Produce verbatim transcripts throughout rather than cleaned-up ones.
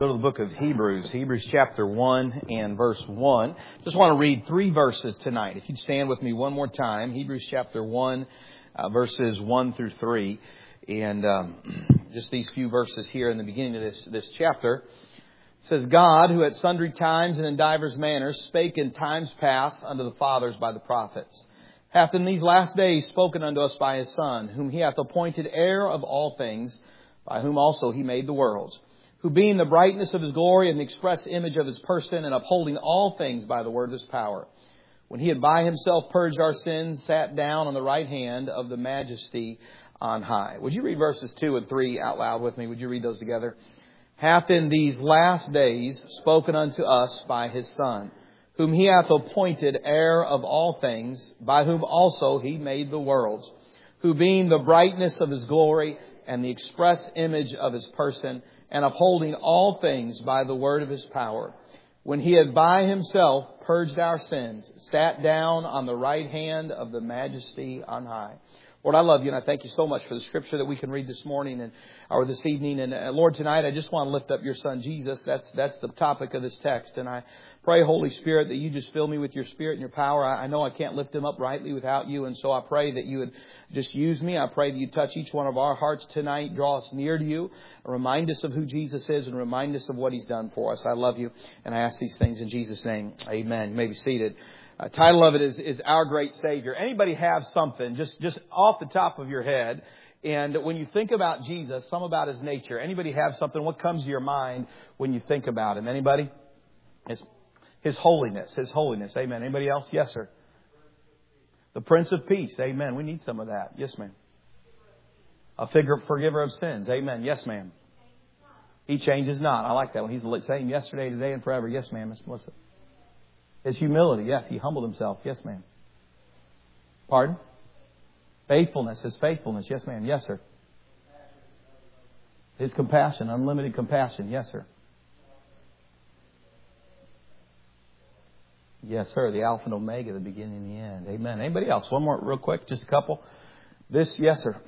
Go to the book of Hebrews, Hebrews chapter one and verse one. Just want to read three verses tonight. If you'd stand with me one more time. Hebrews chapter one, uh, verses one through three. And um, just these few verses here in the beginning of this, this chapter. It says, God, who at sundry times and in divers manners spake in times past unto the fathers by the prophets, hath in these last days spoken unto us by His Son, whom He hath appointed heir of all things, by whom also He made the worlds, who being the brightness of His glory and the express image of His person, and upholding all things by the word of His power, when He had by Himself purged our sins, sat down on the right hand of the majesty on high. Would you read verses two and three out loud with me? Would you read those together? Hath in these last days spoken unto us by His Son, whom He hath appointed heir of all things, by whom also He made the worlds, who being the brightness of His glory and the express image of His person, and upholding all things by the word of His power, when He had by Himself purged our sins, sat down on the right hand of the majesty on high. Lord, I love You, and I thank You so much for the scripture that we can read this morning and or this evening. And uh, Lord, tonight I just want to lift up Your Son, Jesus. That's that's the topic of this text. And I pray, Holy Spirit, that You just fill me with Your Spirit and Your power. I, I know I can't lift Him up rightly without You. And so I pray that You would just use me. I pray that You touch each one of our hearts tonight. Draw us near to You. Remind us of who Jesus is and remind us of what He's done for us. I love You. And I ask these things in Jesus' name. Amen. You may be seated. Uh, title of it is, is Our Great Savior. Anybody have something just, just off the top of your head? And when you think about Jesus, some about His nature. Anybody have something? What comes to your mind when you think about Him? Anybody? His, His holiness. His holiness. Amen. Anybody else? Yes, sir. The Prince of Peace. Amen. We need some of that. Yes, ma'am. A figure, forgiver of sins. Amen. Yes, ma'am. He changes not. I like that one. He's the same yesterday, today, and forever. Yes, ma'am. Miss Melissa. His humility. Yes, He humbled Himself. Yes, ma'am. Pardon? Faithfulness. His faithfulness. Yes, ma'am. Yes, sir. His compassion. Unlimited compassion. Yes, sir. Yes, sir. The Alpha and Omega, the beginning and the end. Amen. Anybody else? One more real quick. Just a couple. This, yes, sir.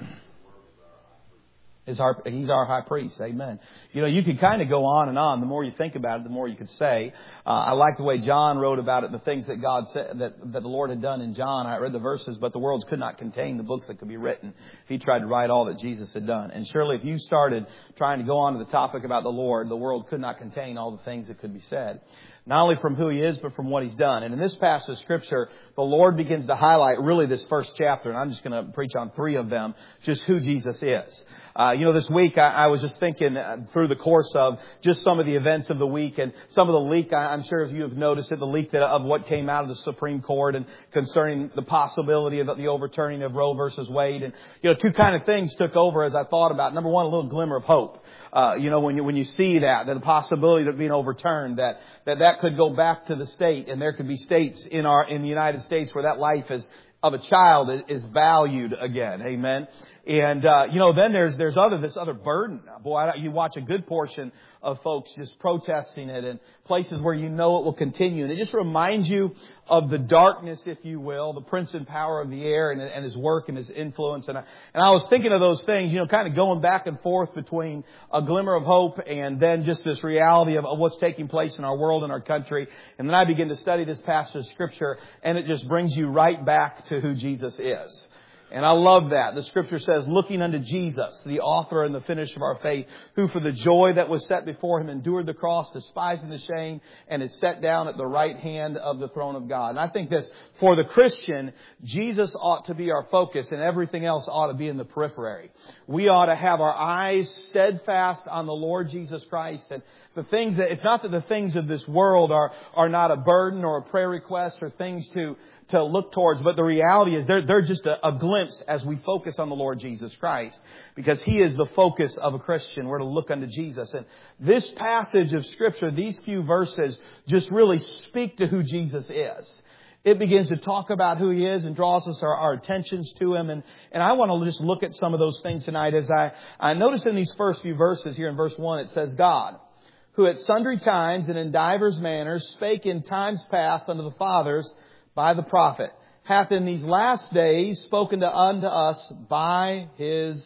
Is our, he's our high priest. Amen. You know, you could kind of go on and on. The more you think about it, the more you could say. Uh, I like the way John wrote about it, the things that God said, that, that the Lord had done in John. I read the verses, but the worlds could not contain the books that could be written. He tried to write all that Jesus had done. And surely if you started trying to go on to the topic about the Lord, the world could not contain all the things that could be said. Not only from who He is, but from what He's done. And in this passage of Scripture, the Lord begins to highlight really this first chapter. And I'm just going to preach on three of them, just who Jesus is. Uh, you know, this week I, I was just thinking uh, through the course of just some of the events of the week and some of the leak. I, I'm sure if you have noticed it, the leak that, of what came out of the Supreme Court and concerning the possibility of the overturning of Roe versus Wade. And, you know, two kind of things took over as I thought about. Number one, a little glimmer of hope. Uh, you know, when you, when you see that, that the possibility of being overturned, that, that that could go back to the state, and there could be states in our, in the United States where that life is, of a child is valued again. Amen. And, uh, you know, then there's, there's other, this other burden. Boy, I, you watch a good portion of folks just protesting it in places where you know it will continue. And it just reminds you of the darkness, if you will, the prince and power of the air and, and his work and his influence. And I, and I was thinking of those things, you know, kind of going back and forth between a glimmer of hope and then just this reality of, of what's taking place in our world and our country. And then I begin to study this passage of Scripture, and it just brings you right back to who Jesus is. And I love that. The Scripture says, looking unto Jesus, the author and the finisher of our faith, who for the joy that was set before Him endured the cross, despising the shame, and is set down at the right hand of the throne of God. And I think this, for the Christian, Jesus ought to be our focus, and everything else ought to be in the periphery. We ought to have our eyes steadfast on the Lord Jesus Christ. And the things that, it's not that the things of this world are, are not a burden or a prayer request or things to, to look towards, but the reality is they're, they're just a, a glimpse as we focus on the Lord Jesus Christ, because He is the focus of a Christian. We're to look unto Jesus. And this passage of Scripture, these few verses, just really speak to who Jesus is. It begins to talk about who He is and draws us our, our attentions to Him. And, and I want to just look at some of those things tonight. As I, I noticed in these first few verses here in verse one, it says, God, who at sundry times and in divers manners spake in times past unto the fathers by the prophet, hath in these last days spoken to unto us by His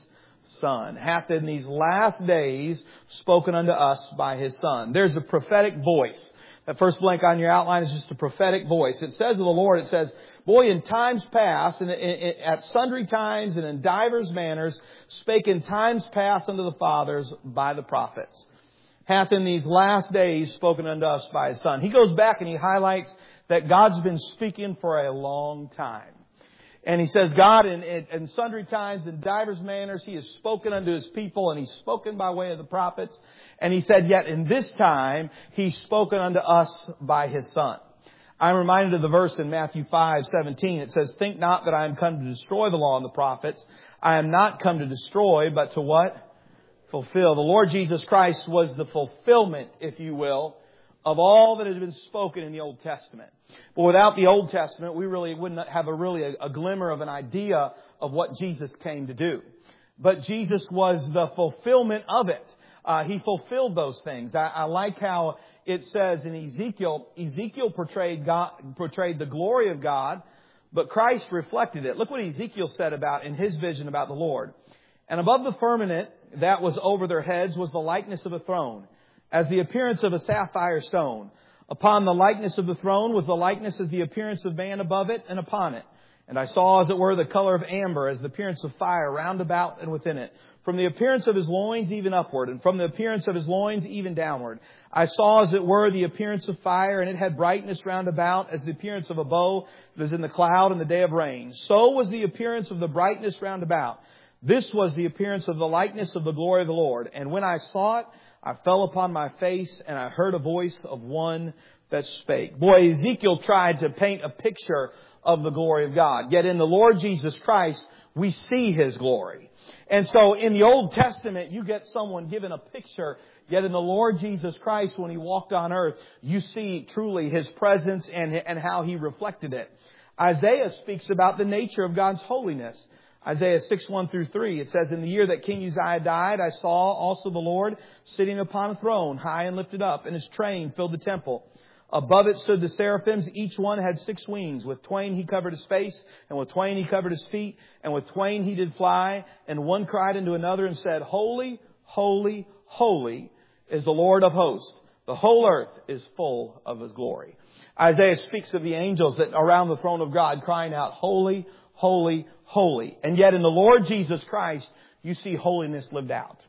Son. Hath in these last days spoken unto us by His Son. There's a prophetic voice. That first blank on your outline is just a prophetic voice. It says of the Lord, it says, boy, in times past, and at sundry times and in divers manners, spake in times past unto the fathers by the prophets. Hath in these last days spoken unto us by His Son. He goes back and he highlights that God's been speaking for a long time. And he says, God, in, in, in sundry times, in divers manners, He has spoken unto His people, and He's spoken by way of the prophets. And He said, yet in this time, He's spoken unto us by His Son. I'm reminded of the verse in Matthew five seventeen. It says, think not that I am come to destroy the law and the prophets. I am not come to destroy, but to what? Fulfill. The Lord Jesus Christ was the fulfillment, if you will, of all that had been spoken in the Old Testament. But without the Old Testament, we really wouldn't have a really a, a glimmer of an idea of what Jesus came to do. But Jesus was the fulfillment of it. Uh, he fulfilled those things. I, I like how it says in Ezekiel, Ezekiel portrayed God, portrayed the glory of God, but Christ reflected it. Look what Ezekiel said about in his vision about the Lord. And above the firmament that was over their heads was the likeness of a throne, as the appearance of a sapphire stone. Upon the likeness of the throne was the likeness of the appearance of man above it and upon it. And I saw, as it were, the color of amber, as the appearance of fire round about and within it. From the appearance of His loins even upward, and from the appearance of His loins even downward. I saw, as it were, the appearance of fire, and it had brightness round about, as the appearance of a bow that is in the cloud in the day of rain. So was the appearance of the brightness round about. This was the appearance of the likeness of the glory of the Lord. And when I saw it, I fell upon my face, and I heard a voice of one that spake. Boy, Ezekiel tried to paint a picture of the glory of God. Yet in the Lord Jesus Christ, we see His glory. And so in the Old Testament, you get someone given a picture. Yet in the Lord Jesus Christ, when He walked on earth, you see truly His presence and, and how He reflected it. Isaiah speaks about the nature of God's holiness. Isaiah six, one through three, it says, in the year that King Uzziah died, I saw also the Lord sitting upon a throne, high and lifted up, and His train filled the temple. Above it stood the seraphims. Each one had six wings. With twain He covered His face, and with twain He covered His feet, and with twain He did fly. And one cried unto another and said, Holy, holy, holy is the Lord of hosts. The whole earth is full of His glory. Isaiah speaks of the angels that are around the throne of God crying out, Holy, holy, holy. And yet in the Lord Jesus Christ, you see holiness lived out.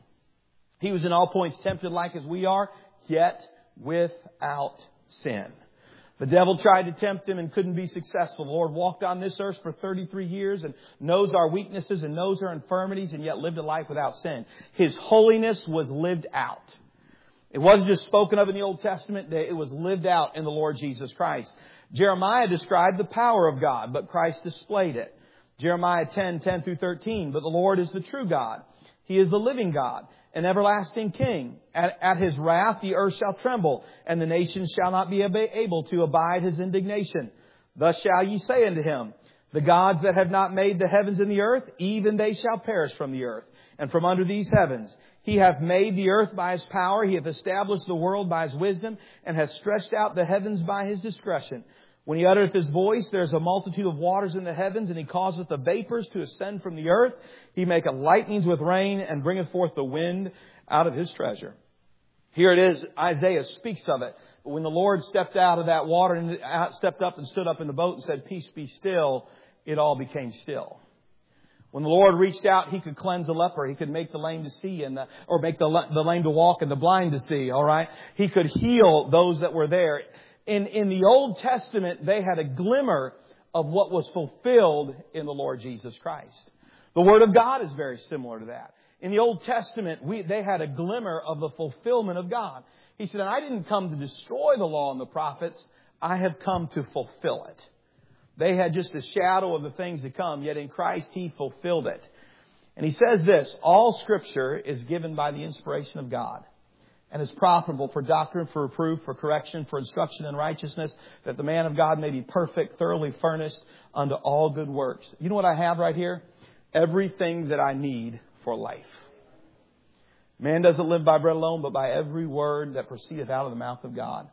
He was in all points tempted like as we are, yet without sin. The devil tried to tempt Him and couldn't be successful. The Lord walked on this earth for thirty-three years and knows our weaknesses and knows our infirmities, and yet lived a life without sin. His holiness was lived out. It wasn't just spoken of in the Old Testament. It was lived out in the Lord Jesus Christ. Jeremiah described the power of God, but Christ displayed it. Jeremiah ten, ten through thirteen. But the Lord is the true God. He is the living God, an everlasting King. At, at His wrath the earth shall tremble, and the nations shall not be able to abide His indignation. Thus shall ye say unto Him, the gods that have not made the heavens and the earth, even they shall perish from the earth, and from under these heavens. He hath made the earth by His power. He hath established the world by His wisdom, and hath stretched out the heavens by His discretion. When He uttereth His voice, there is a multitude of waters in the heavens, and He causeth the vapors to ascend from the earth. He maketh lightnings with rain, and bringeth forth the wind out of His treasure. Here it is. Isaiah speaks of it. But when the Lord stepped out of that water and stepped up and stood up in the boat and said, Peace be still, it all became still. When the Lord reached out, He could cleanse the leper. He could make the lame to see, and the, or make the, the lame to walk and the blind to see. All right. He could heal those that were there. In, in the Old Testament, they had a glimmer of what was fulfilled in the Lord Jesus Christ. The Word of God is very similar to that. In the Old Testament, we, they had a glimmer of the fulfillment of God. He said, I didn't come to destroy the law and the prophets. I have come to fulfill it. They had just a shadow of the things to come, yet in Christ He fulfilled it. And He says this, all Scripture is given by the inspiration of God, and is profitable for doctrine, for reproof, for correction, for instruction in righteousness, that the man of God may be perfect, thoroughly furnished unto all good works. You know what I have right here? Everything that I need for life. Man doesn't live by bread alone, but by every word that proceedeth out of the mouth of God.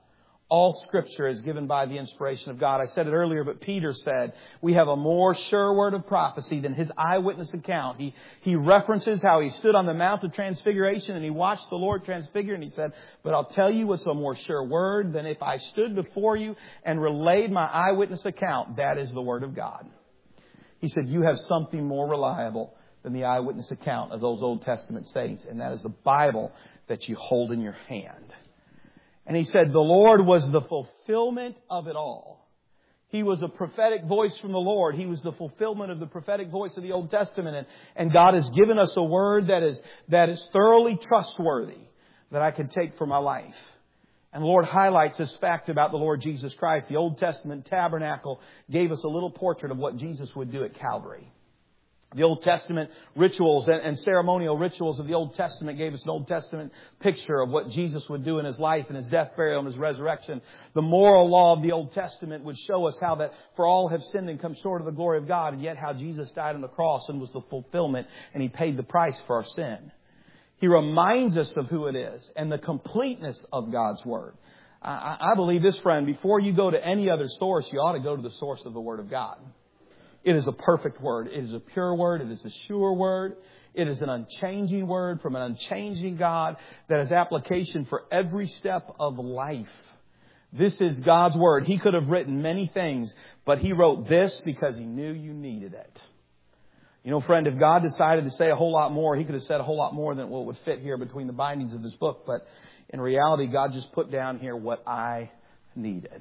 All Scripture is given by the inspiration of God. I said it earlier, but Peter said, we have a more sure word of prophecy than his eyewitness account. He, he references how he stood on the Mount of Transfiguration and he watched the Lord transfigure, and he said, but I'll tell you what's a more sure word than if I stood before you and relayed my eyewitness account. That is the Word of God. He said, you have something more reliable than the eyewitness account of those Old Testament saints, and that is the Bible that you hold in your hand. And he said, the Lord was the fulfillment of it all. He was a prophetic voice from the Lord. He was the fulfillment of the prophetic voice of the Old Testament. And, and God has given us a word that is, that is thoroughly trustworthy that I can take for my life. And the Lord highlights this fact about the Lord Jesus Christ. The Old Testament tabernacle gave us a little portrait of what Jesus would do at Calvary. The Old Testament rituals and ceremonial rituals of the Old Testament gave us an Old Testament picture of what Jesus would do in His life and His death, burial, and His resurrection. The moral law of the Old Testament would show us how that for all have sinned and come short of the glory of God, and yet how Jesus died on the cross and was the fulfillment, and He paid the price for our sin. He reminds us of who it is and the completeness of God's Word. I, I believe this, friend, before you go to any other source, you ought to go to the source of the Word of God. It is a perfect Word. It is a pure Word. It is a sure Word. It is an unchanging Word from an unchanging God that has application for every step of life. This is God's Word. He could have written many things, but He wrote this because He knew you needed it. You know, friend, if God decided to say a whole lot more, He could have said a whole lot more than what would fit here between the bindings of this book. But in reality, God just put down here what I needed.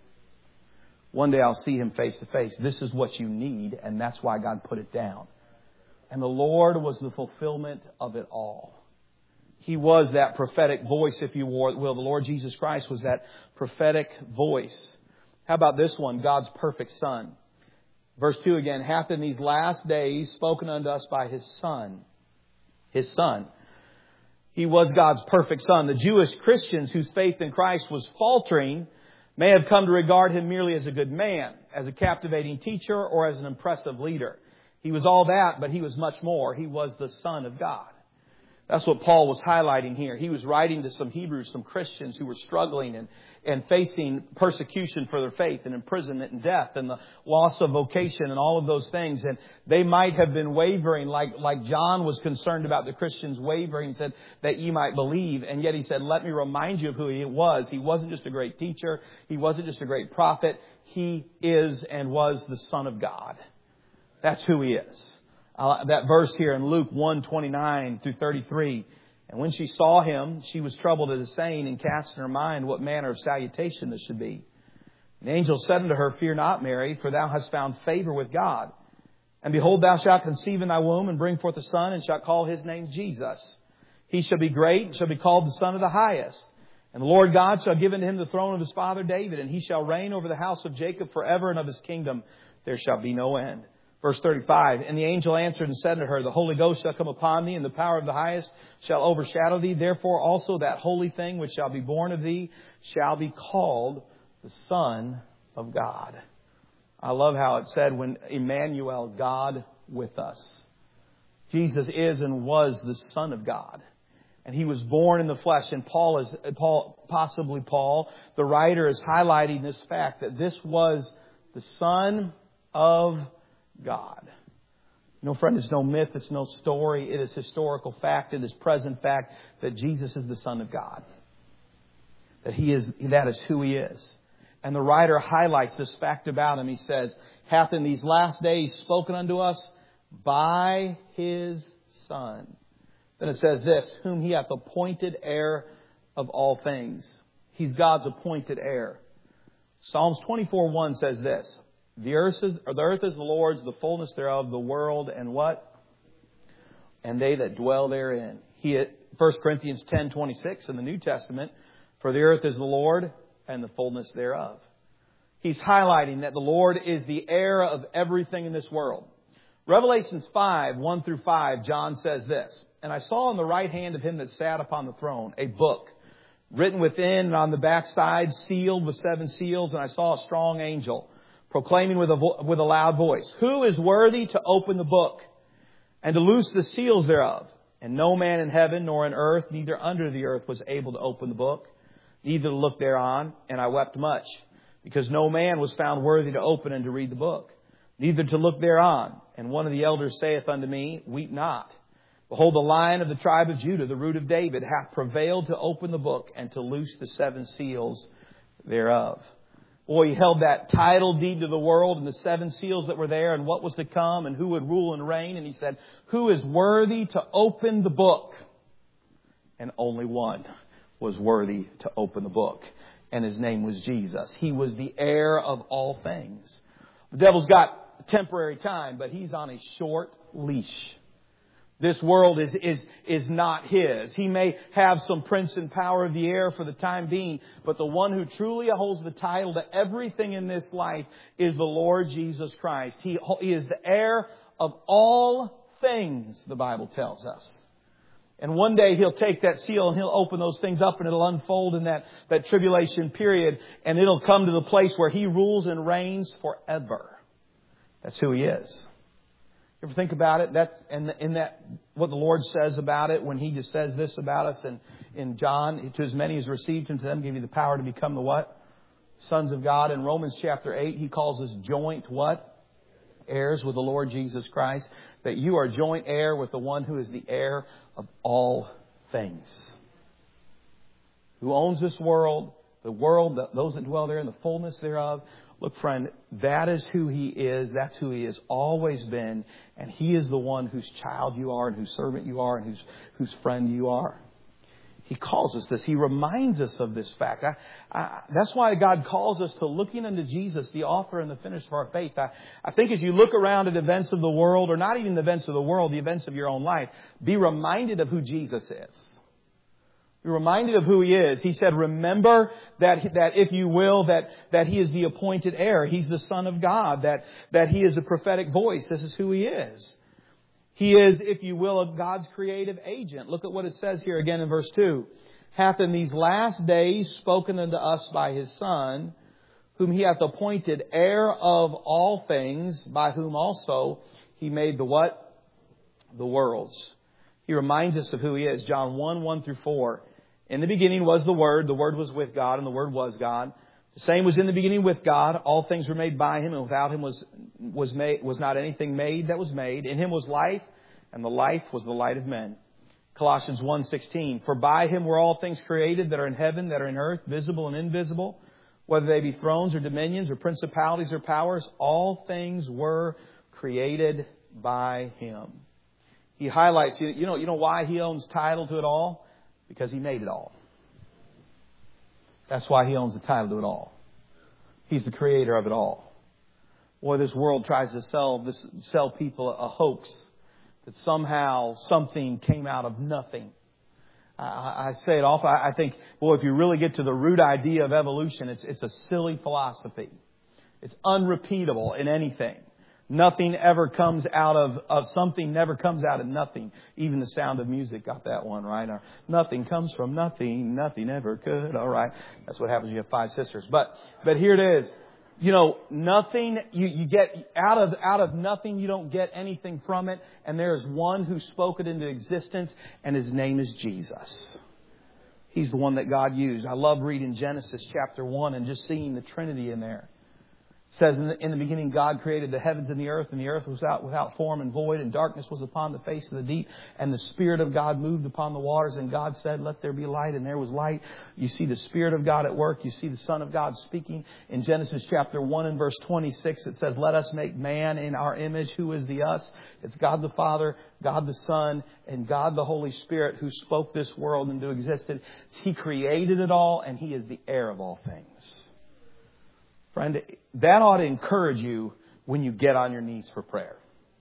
One day I'll see Him face to face. This is what you need, and that's why God put it down. And the Lord was the fulfillment of it all. He was that prophetic voice, if you will. The Lord Jesus Christ was that prophetic voice. How about this one? God's perfect Son. Verse two again, hath in these last days spoken unto us by His Son. His Son. He was God's perfect Son. The Jewish Christians whose faith in Christ was faltering may have come to regard Him merely as a good man, as a captivating teacher, or as an impressive leader. He was all that, but He was much more. He was the Son of God. That's what Paul was highlighting here. He was writing to some Hebrews, some Christians who were struggling and, and facing persecution for their faith and imprisonment and death and the loss of vocation and all of those things. And they might have been wavering like, like John was concerned about the Christians wavering and said that ye might believe. And yet he said, let me remind you of who He was. He wasn't just a great teacher. He wasn't just a great prophet. He is and was the Son of God. That's who He is. Uh, that verse here in Luke one twenty-nine through thirty-three. And when she saw Him, she was troubled at His saying, and cast in her mind what manner of salutation this should be. And the angel said unto her, fear not, Mary, for thou hast found favor with God. And behold, thou shalt conceive in thy womb, and bring forth a son, and shalt call His name Jesus. He shall be great, and shall be called the Son of the Highest. And the Lord God shall give unto Him the throne of His father David, and He shall reign over the house of Jacob forever, and of His kingdom there shall be no end. Verse thirty-five, and the angel answered and said to her, the Holy Ghost shall come upon thee, and the power of the Highest shall overshadow thee. Therefore also that holy thing which shall be born of thee shall be called the Son of God. I love how it said when Emmanuel, God with us. Jesus is and was the Son of God. And He was born in the flesh. And Paul is, Paul, possibly Paul, the writer is highlighting this fact that this was the Son of God. No, friend, it's no myth. It's no story. It is historical fact. It is present fact that Jesus is the Son of God. That He is, that is who He is. And the writer highlights this fact about Him. He says, hath in these last days spoken unto us by His Son. Then it says this, whom He hath appointed heir of all things. He's God's appointed heir. Psalms twenty-four one says this, The earth, is, the earth is the Lord's, the fullness thereof, the world, and what? And they that dwell therein. He, First Corinthians ten twenty-six in the New Testament, for the earth is the Lord and the fullness thereof. He's highlighting that the Lord is the heir of everything in this world. Revelations five, one through five, John says this, and I saw on the right hand of Him that sat upon the throne a book, written within and on the backside, sealed with seven seals, and I saw a strong angel, proclaiming with a, vo- with a loud voice, who is worthy to open the book and to loose the seals thereof? And no man in heaven nor in earth, neither under the earth, was able to open the book, neither to look thereon, and I wept much, because no man was found worthy to open and to read the book, neither to look thereon. And one of the elders saith unto me, Weep not. Behold, the Lion of the tribe of Judah, the root of David, hath prevailed to open the book and to loose the seven seals thereof. Boy, he held that title deed to the world and the seven seals that were there and what was to come and who would rule and reign. And he said, who is worthy to open the book? And only one was worthy to open the book. And his name was Jesus. He was the heir of all things. The devil's got temporary time, but he's on a short leash. This world is, is, is not his. He may have some prince and power of the air for the time being, but the one who truly holds the title to everything in this life is the Lord Jesus Christ. He, he is the heir of all things, the Bible tells us. And one day He'll take that seal and He'll open those things up and it'll unfold in that, that tribulation period, and it'll come to the place where He rules and reigns forever. That's who He is. Ever think about it? That's and in that what the Lord says about it when He just says this about us in, in John, to as many as received Him, to them give you the power to become the what? Sons of God. In Romans chapter eight, He calls us joint what? Heirs with the Lord Jesus Christ. That you are joint heir with the one who is the heir of all things. Who owns this world, the world, those that dwell there in the fullness thereof. Look, friend, that is who He is. That's who He has always been. And He is the one whose child you are and whose servant you are and whose, whose friend you are. He calls us this. He reminds us of this fact. I, I, that's why God calls us to looking unto Jesus, the author and the finisher of our faith. I, I think as you look around at events of the world, or not even the events of the world, the events of your own life, be reminded of who Jesus is. Be reminded of who He is. He said, remember that, that if you will, that, that He is the appointed heir. He's the Son of God. That, that He is a prophetic voice. This is who He is. He is, if you will, a God's creative agent. Look at what it says here again in verse two. Hath in these last days spoken unto us by His Son, whom He hath appointed heir of all things, by whom also He made the what? The worlds. He reminds us of who He is. John one, one through four. In the beginning was the Word. The Word was with God, and the Word was God. The same was in the beginning with God. All things were made by Him, and without Him was was made was not anything made that was made. In Him was life, and the life was the light of men. Colossians one sixteen. For by Him were all things created that are in heaven, that are in earth, visible and invisible, whether they be thrones or dominions or principalities or powers. All things were created by Him. He highlights, you know, you know why He owns title to it all? Because He made it all. That's why He owns the title to it all. He's the creator of it all. Boy, this world tries to sell this, sell people a hoax that somehow something came out of nothing. I, I say it often. I think, boy, if you really get to the root idea of evolution, it's, it's a silly philosophy. It's unrepeatable in anything. Nothing ever comes out of, of something never comes out of nothing. Even The Sound of Music got that one right. Or, nothing comes from nothing. Nothing ever could. All right. That's what happens when you have five sisters. But, but here it is. You know, nothing, you, you get out of, out of nothing, you don't get anything from it. And there is one who spoke it into existence, and His name is Jesus. He's the one that God used. I love reading Genesis chapter one and just seeing the Trinity in there. It says, in the, in the beginning, God created the heavens and the earth, and the earth was out without form and void, and darkness was upon the face of the deep, and the Spirit of God moved upon the waters, and God said, let there be light, and there was light. You see the Spirit of God at work. You see the Son of God speaking. In Genesis chapter one and verse twenty-six, it says, let us make man in our image. Who is the us? It's God the Father, God the Son, and God the Holy Spirit who spoke this world into existence. He created it all, and He is the heir of all things. Friend, that ought to encourage you when you get on your knees for prayer.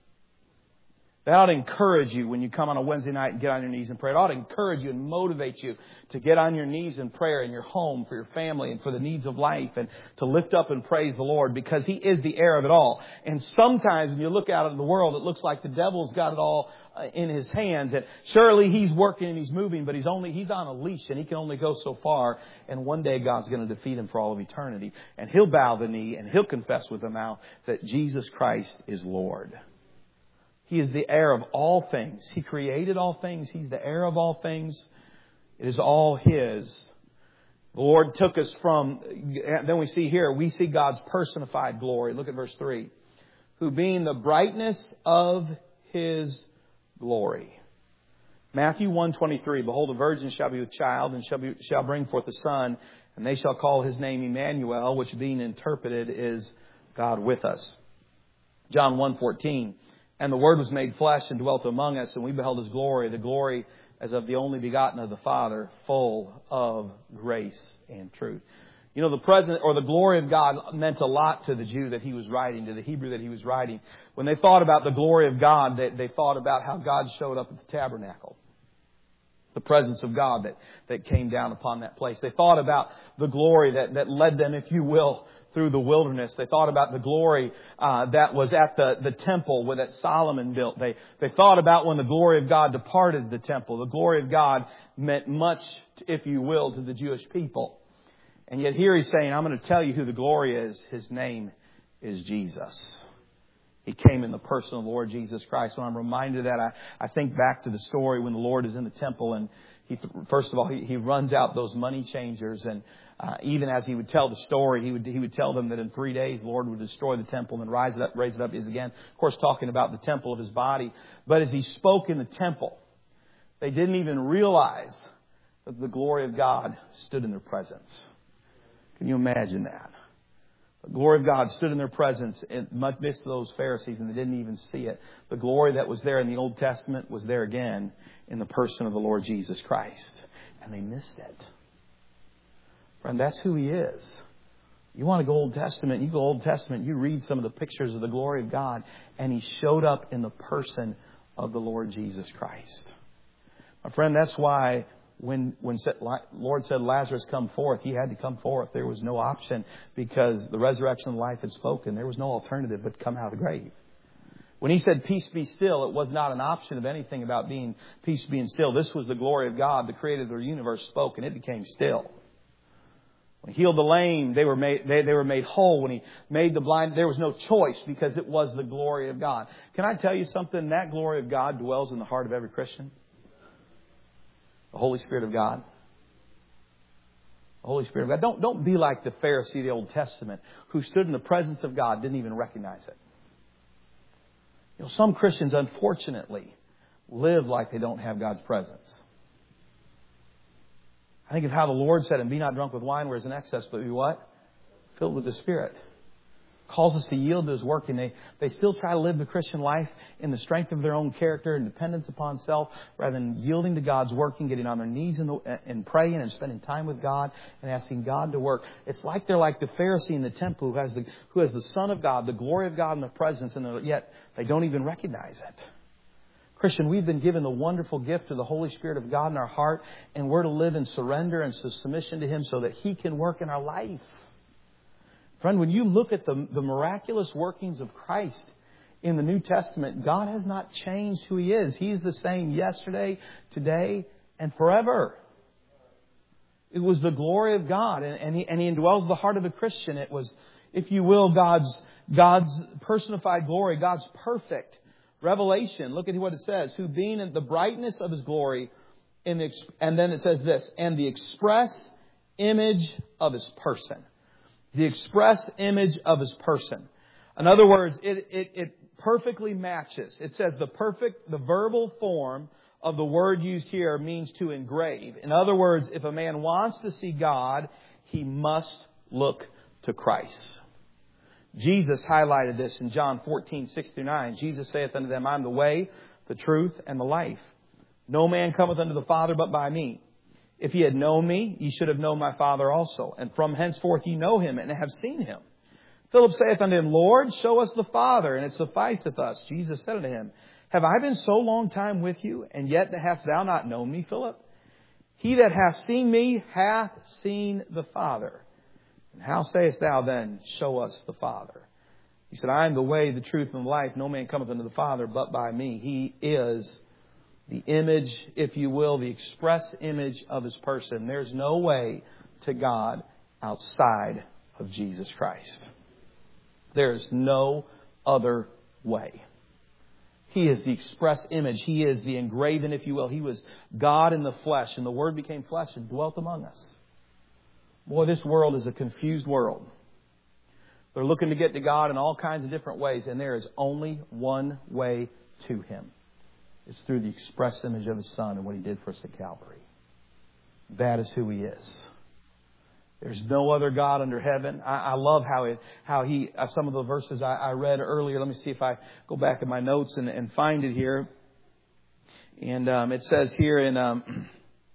That ought to encourage you when you come on a Wednesday night and get on your knees and pray. It ought to encourage you and motivate you to get on your knees in prayer in your home, for your family, and for the needs of life, and to lift up and praise the Lord, because He is the heir of it all. And sometimes when you look out in the world, it looks like the devil's got it all in his hands. And surely he's working and he's moving, but he's only he's on a leash, and he can only go so far. And one day God's going to defeat him for all of eternity. And he'll bow the knee and he'll confess with the mouth that Jesus Christ is Lord. He is the heir of all things. He created all things. He's the heir of all things. It is all His. The Lord took us from, then we see here, we see God's personified glory. Look at verse three. Who being the brightness of His glory. Matthew one twenty-three. Behold, a virgin shall be with child and shall, be, shall bring forth a son, and they shall call His name Emmanuel, which being interpreted is God with us. John one fourteen. And the Word was made flesh and dwelt among us, and we beheld His glory, the glory as of the only begotten of the Father, full of grace and truth. You know, the presence or the glory of God meant a lot to the Jew that he was writing, to the Hebrew that he was writing. When they thought about the glory of God, they, they thought about how God showed up at the tabernacle. The presence of God that, that came down upon that place. They thought about the glory that, that led them, if you will, through the wilderness. They thought about the glory uh, that was at the, the temple that Solomon built. They, they thought about when the glory of God departed the temple. The glory of God meant much, if you will, to the Jewish people. And yet here He's saying, I'm going to tell you who the glory is. His name is Jesus. He came in the person of the Lord Jesus Christ. When I'm reminded of that, I, I think back to the story when the Lord is in the temple and he, first of all, he, he runs out those money changers. And uh, even as he would tell the story, he would he would tell them that in three days the Lord would destroy the temple and rise it up, raise it up. Is again, of course, talking about the temple of His body. But as He spoke in the temple, they didn't even realize that the glory of God stood in their presence. Can you imagine that? The glory of God stood in their presence in midst of those Pharisees, and they didn't even see it. The glory that was there in the Old Testament was there again in the person of the Lord Jesus Christ. And they missed it. Friend, that's who He is. You want to go Old Testament, you go Old Testament, you read some of the pictures of the glory of God, and He showed up in the person of the Lord Jesus Christ. My friend, that's why When when Lord said, Lazarus, come forth, He had to come forth. There was no option because the resurrection of life had spoken. There was no alternative but to come out of the grave. When He said, peace be still, it was not an option of anything about being peace being still. This was the glory of God, the creator of the universe, spoke, and it became still. When He healed the lame, they were made they, they were made whole. When He made the blind, there was no choice because it was the glory of God. Can I tell you something? That glory of God dwells in the heart of every Christian. The Holy Spirit of God. The Holy Spirit of God. Don't, don't be like the Pharisee of the Old Testament who stood in the presence of God, didn't even recognize it. You know, some Christians, unfortunately, live like they don't have God's presence. I think of how the Lord said, and be not drunk with wine where is in excess, but be what? Filled with the Spirit. Calls us to yield to His work, and they, they still try to live the Christian life in the strength of their own character and dependence upon self rather than yielding to God's working, getting on their knees and, the, and praying and spending time with God and asking God to work. It's like they're like the Pharisee in the temple who has the, who has the Son of God, the glory of God in their presence, and yet they don't even recognize it. Christian, we've been given the wonderful gift of the Holy Spirit of God in our heart, and we're to live in surrender and submission to Him so that He can work in our life. Friend, when you look at the, the miraculous workings of Christ in the New Testament, God has not changed who He is. He's the same yesterday, today, and forever. It was the glory of God, and, and, he, and He indwells the heart of a Christian. It was, if you will, God's, God's personified glory, God's perfect revelation. Look at what it says. Who being in the brightness of His glory, in the, and then it says this, and the express image of His person. The express image of His person. In other words, it, it, it perfectly matches. It says the perfect, the verbal form of the word used here means to engrave. In other words, if a man wants to see God, he must look to Christ. Jesus highlighted this in John fourteen, six through nine. Jesus saith unto them, I am the way, the truth, and the life. No man cometh unto the Father but by me. If ye had known me, ye should have known my Father also. And from henceforth ye know Him and have seen Him. Philip saith unto Him, Lord, show us the Father, and it sufficeth us. Jesus said unto him, Have I been so long time with you, and yet hast thou not known me, Philip? He that hath seen me hath seen the Father. And how sayest thou then, Show us the Father? He said, I am the way, the truth, and the life. No man cometh unto the Father but by me. He is the image, if you will, the express image of His person. There's no way to God outside of Jesus Christ. There is no other way. He is the express image. He is the engraven, if you will. He was God in the flesh, and the Word became flesh and dwelt among us. Boy, this world is a confused world. They're looking to get to God in all kinds of different ways, and there is only one way to Him. It's through the express image of His Son and what He did for us at Calvary. That is who He is. There's no other God under heaven. I, I love how it, how He, uh, some of the verses I, I read earlier. Let me see if I go back in my notes and, and find it here. And um, it says here in um,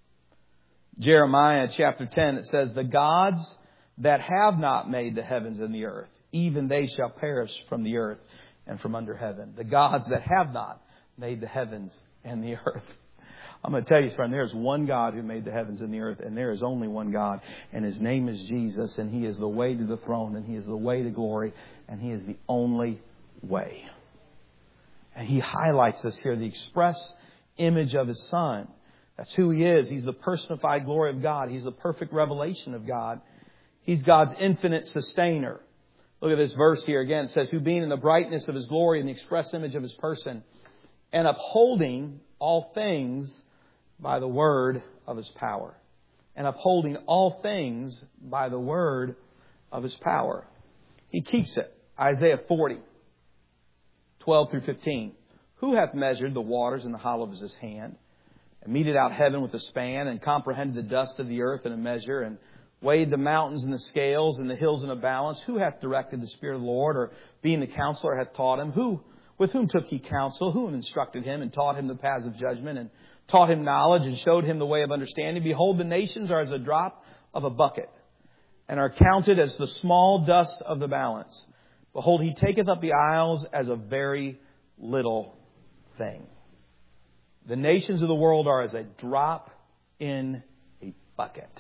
Jeremiah chapter ten, it says, "The gods that have not made the heavens and the earth, even they shall perish from the earth and from under heaven." The gods that have not made the heavens and the earth. I'm going to tell you, friend, there is one God who made the heavens and the earth, and there is only one God, and His name is Jesus, and He is the way to the throne, and He is the way to glory, and He is the only way. And He highlights this here, the express image of His Son. That's who He is. He's the personified glory of God. He's the perfect revelation of God. He's God's infinite sustainer. Look at this verse here again. It says, "Who being in the brightness of His glory and the express image of His person, and upholding all things by the word of His power." And upholding all things by the word of His power. He keeps it. Isaiah forty, twelve through fifteen. "Who hath measured the waters in the hollow of His hand, and meted out heaven with a span, and comprehended the dust of the earth in a measure, and weighed the mountains in the scales, and the hills in a balance? Who hath directed the Spirit of the Lord, or being the counselor hath taught Him? Who With whom took He counsel? Who instructed Him, and taught Him the paths of judgment, and taught Him knowledge, and showed Him the way of understanding? Behold, the nations are as a drop of a bucket, and are counted as the small dust of the balance. Behold, He taketh up the isles as a very little thing." The nations of the world are as a drop in a bucket.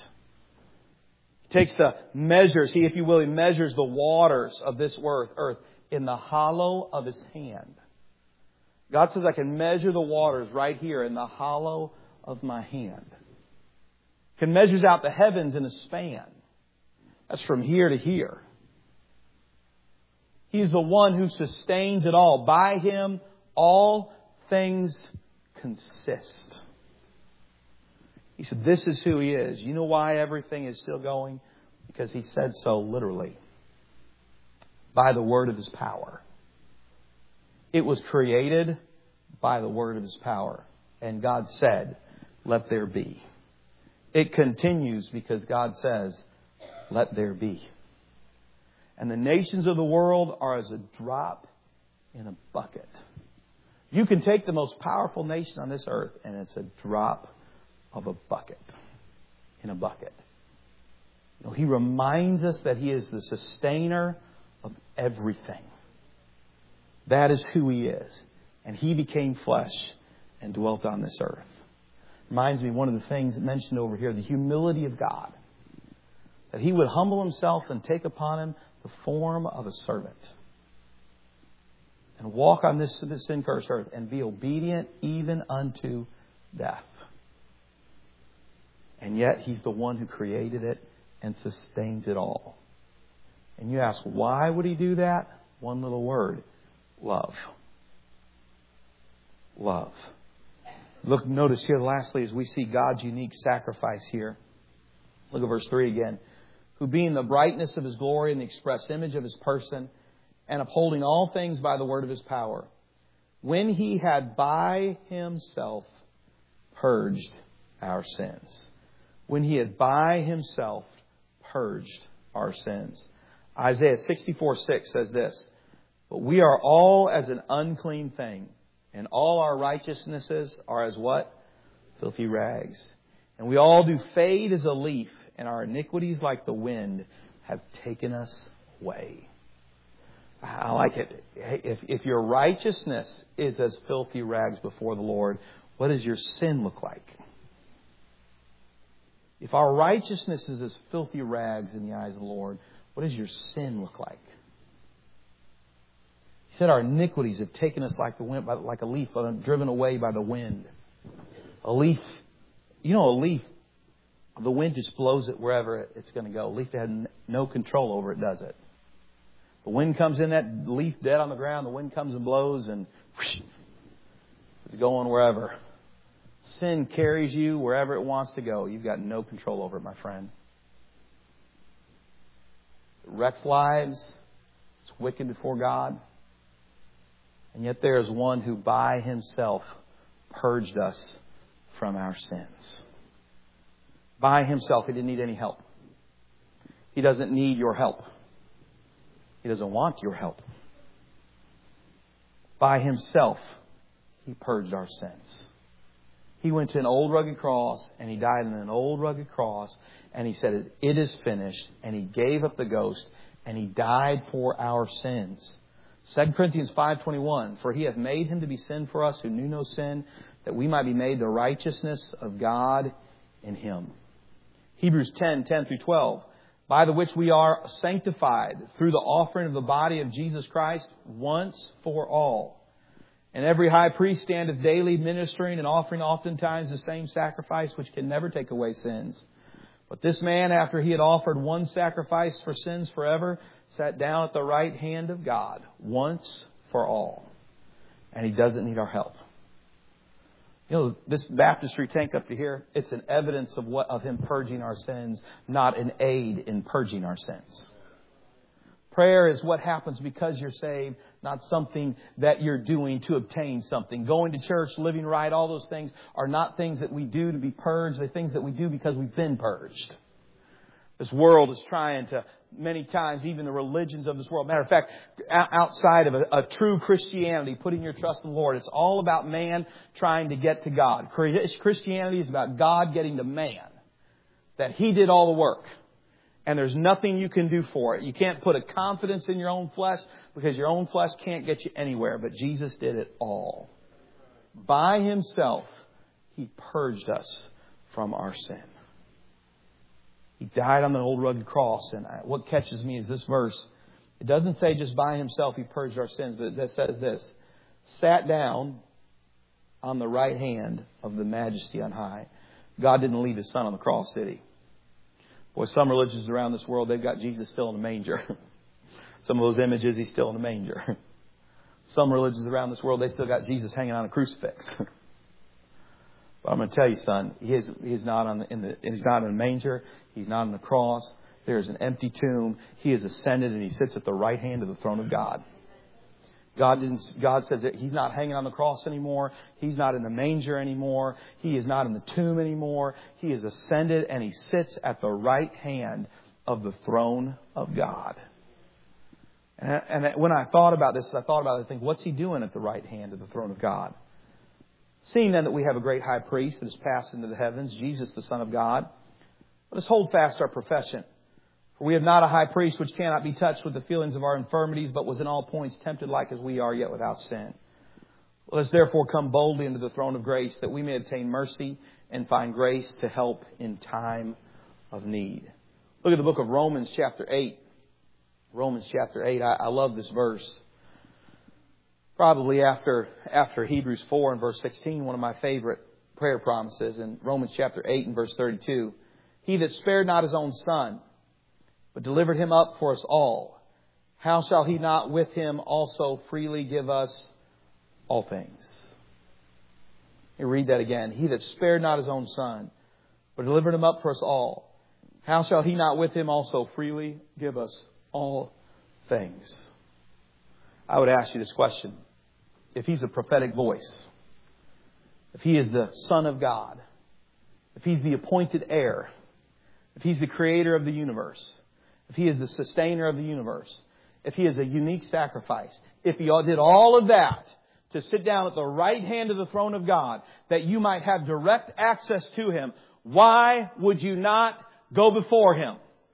He takes the measures, He, if you will, He measures the waters of this earth, earth in the hollow of His hand. God says, I can measure the waters right here in the hollow of my hand. He measures out the heavens in a span. That's from here to here. He's the one who sustains it all. By Him, all things consist. He said, this is who He is. You know why everything is still going? Because He said so literally. By the word of His power. It was created by the word of His power. And God said, let there be. It continues because God says, let there be. And the nations of the world are as a drop in a bucket. You can take the most powerful nation on this earth, and it's a drop of a bucket. In a bucket. You know, He reminds us that He is the sustainer of everything. That is who He is. And He became flesh and dwelt on this earth. Reminds me one of the things mentioned over here, the humility of God. That He would humble Himself and take upon Him the form of a servant. And walk on this, this sin-cursed earth and be obedient even unto death. And yet He's the one who created it and sustains it all. And you ask, why would He do that? One little word. Love. Love. Look, notice here lastly as we see God's unique sacrifice here. Look at verse three again. "Who being the brightness of His glory and the express image of His person, and upholding all things by the word of His power, when He had by Himself purged our sins." When He had by Himself purged our sins. Isaiah sixty-four six says this, "But we are all as an unclean thing, and all our righteousnesses are as" what? "Filthy rags. And we all do fade as a leaf, and our iniquities like the wind have taken us away." I like it. If, if your righteousness is as filthy rags before the Lord, what does your sin look like? If our righteousness is as filthy rags in the eyes of the Lord, what does your sin look like? He said our iniquities have taken us like the wind, like a leaf driven away by the wind. A leaf, you know, a leaf, the wind just blows it wherever it's going to go. A leaf has no control over it, does it? The wind comes in, that leaf dead on the ground, the wind comes and blows and whoosh, it's going wherever. Sin carries you wherever it wants to go. You've got no control over it, my friend. wrecks lives. It's wicked before God. And yet there is one who by Himself purged us from our sins. By Himself. He didn't need any help. He doesn't need your help. He doesn't want your help. By Himself, He purged our sins. He went to an old rugged cross, and He died on an old rugged cross, and He said, "It is finished," and He gave up the ghost, and He died for our sins. Second Corinthians five twenty-one, "For He hath made Him to be sin for us who knew no sin, that we might be made the righteousness of God in Him." Hebrews ten ten through twelve, "By the which we are sanctified through the offering of the body of Jesus Christ once for all. And every high priest standeth daily ministering and offering oftentimes the same sacrifice which can never take away sins. But this man, after he had offered one sacrifice for sins forever, sat down at the right hand of God once for all." And He doesn't need our help. You know, this baptistry tank up to here, it's an evidence of what of Him purging our sins, not an aid in purging our sins. Prayer is what happens because you're saved, not something that you're doing to obtain something. Going to church, living right, all those things are not things that we do to be purged. They're things that we do because we've been purged. This world is trying to, many times, even the religions of this world. Matter of fact, outside of a, a true Christianity, putting your trust in the Lord, it's all about man trying to get to God. Christianity is about God getting to man. That He did all the work. And there's nothing you can do for it. You can't put a confidence in your own flesh because your own flesh can't get you anywhere. But Jesus did it all. By Himself, He purged us from our sin. He died on the old rugged cross. And what catches me is this verse. It doesn't say just by Himself He purged our sins, but it says this: sat down on the right hand of the Majesty on high. God didn't leave His Son on the cross, did He? Boy, some religions around this world, they've got Jesus still in a manger. Some of those images, He's still in a manger. Some religions around this world, they still got Jesus hanging on a crucifix. But I'm going to tell you, son, he is, he is not on the, in the, He's not in a manger. He's not on the cross. There is an empty tomb. He is ascended and He sits at the right hand of the throne of God. God didn't, God says that He's not hanging on the cross anymore. He's not in the manger anymore. He is not in the tomb anymore. He is ascended and He sits at the right hand of the throne of God. And, and when I thought about this, I thought about it, I think, what's He doing at the right hand of the throne of God? Seeing then that we have a great high priest that has passed into the heavens, Jesus, the Son of God, let us hold fast our profession. For we have not a high priest which cannot be touched with the feelings of our infirmities, but was in all points tempted like as we are, yet without sin. Let us therefore come boldly into the throne of grace, that we may obtain mercy and find grace to help in time of need. Look at the book of Romans chapter eight. Romans chapter eight. I, I love this verse. Probably after, after Hebrews four and verse sixteen, one of my favorite prayer promises. In Romans chapter eight and verse thirty-two. He that spared not His own Son, but delivered Him up for us all, how shall He not with Him also freely give us all things? Let me read that again. He that spared not His own Son, but delivered Him up for us all, how shall He not with Him also freely give us all things? I would ask you this question. If He's a prophetic voice, if He is the Son of God, if He's the appointed heir, if He's the creator of the universe, if He is the sustainer of the universe, if He is a unique sacrifice, if He did all of that to sit down at the right hand of the throne of God, that you might have direct access to Him, why would you not go before Him?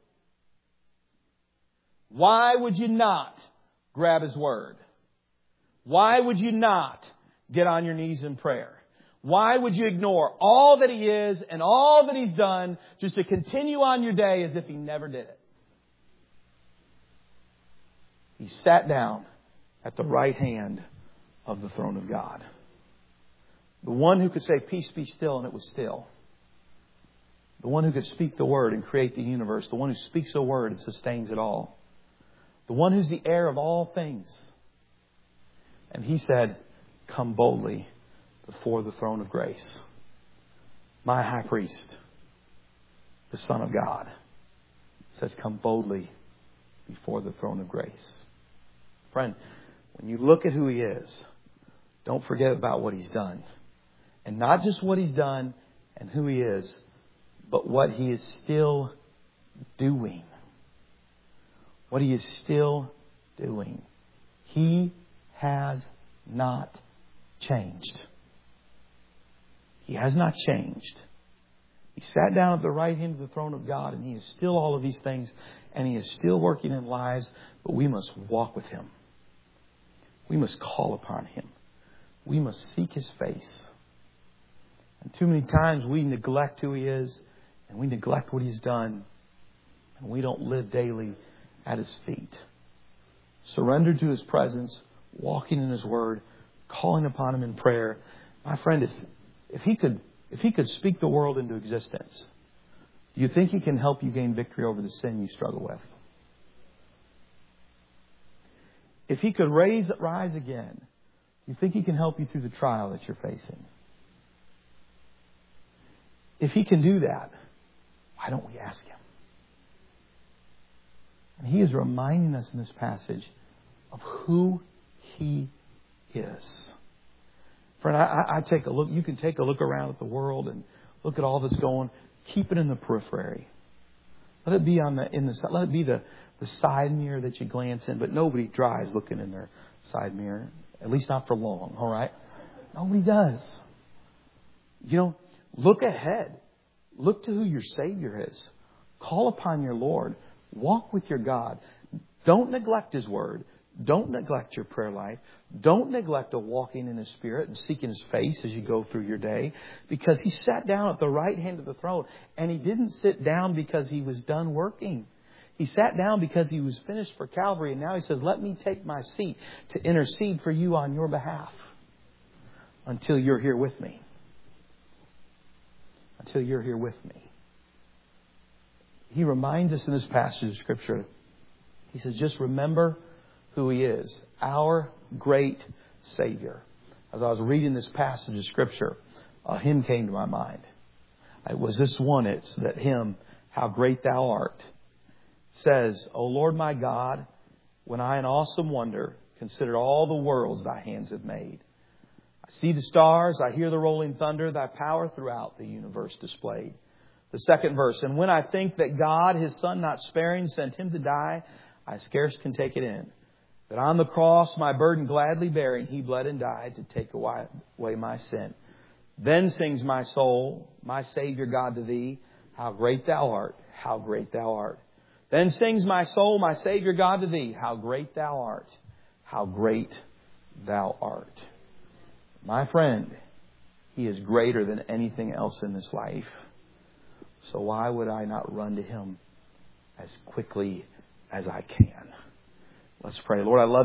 Why would you not grab His word? Why would you not get on your knees in prayer? Why would you ignore all that He is and all that He's done just to continue on your day as if He never did it? He sat down at the right hand of the throne of God. The one who could say, peace be still, and it was still. The one who could speak the word and create the universe. The one who speaks a word and sustains it all. The one who's the heir of all things. And He said, come boldly before the throne of grace. My high priest, the Son of God, says, come boldly before the throne of grace. Friend, when you look at who He is, don't forget about what He's done. And not just what He's done and who He is, but what He is still doing. What He is still doing. He has not changed. He has not changed. He sat down at the right hand of the throne of God, and He is still all of these things, and He is still working in lives, but we must walk with Him. We must call upon Him. We must seek His face. And too many times we neglect who He is, and we neglect what He's done, and we don't live daily at His feet. Surrendered to His presence, walking in His Word, calling upon Him in prayer. My friend, if, if He could if He could speak the world into existence, do you think He can help you gain victory over the sin you struggle with? If He could raise, rise again, do you think He can help you through the trial that you're facing? If He can do that, why don't we ask Him? And He is reminding us in this passage of who He is. Friend, I, I take a look. You can take a look around at the world and look at all that's going. Keep it in the periphery. Let it be on the in the let it be the, the side mirror that you glance in. But nobody drives looking in their side mirror. At least not for long. All right. Nobody does. You know, look ahead. Look to who your Savior is. Call upon your Lord. Walk with your God. Don't neglect His Word. Don't neglect your prayer life. Don't neglect a walking in His Spirit and seeking His face as you go through your day. Because He sat down at the right hand of the throne. And He didn't sit down because He was done working. He sat down because He was finished for Calvary. And now He says, let me take my seat to intercede for you on your behalf. Until you're here with me. Until you're here with me. He reminds us in this passage of Scripture. He says, just remember who He is, our great Savior. As I was reading this passage of Scripture, a hymn came to my mind. It was this one, it's that hymn, How Great Thou Art. It says, O Lord my God, when I in awesome wonder consider all the worlds Thy hands have made. I see the stars, I hear the rolling thunder, Thy power throughout the universe displayed. The second verse, and when I think that God, His Son not sparing, sent Him to die, I scarce can take it in. That on the cross, my burden gladly bearing, He bled and died to take away my sin. Then sings my soul, my Savior God to Thee, how great Thou art, how great Thou art. Then sings my soul, my Savior God to Thee, how great Thou art, how great Thou art. My friend, He is greater than anything else in this life. So why would I not run to Him as quickly as I can? Let's pray. Lord, I love